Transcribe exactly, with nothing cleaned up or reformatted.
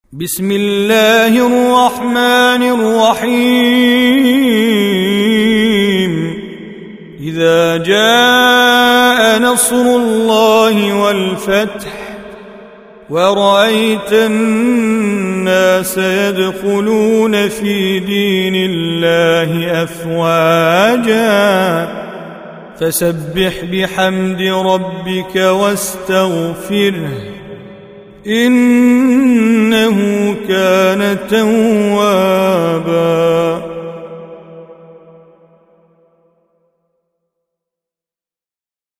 بسم الله الرحمن الرحيم إذا جاء نصر الله والفتح ورأيت الناس يدخلون في دين الله أفواجا فسبح بحمد ربك واستغفره إنه كان توابا.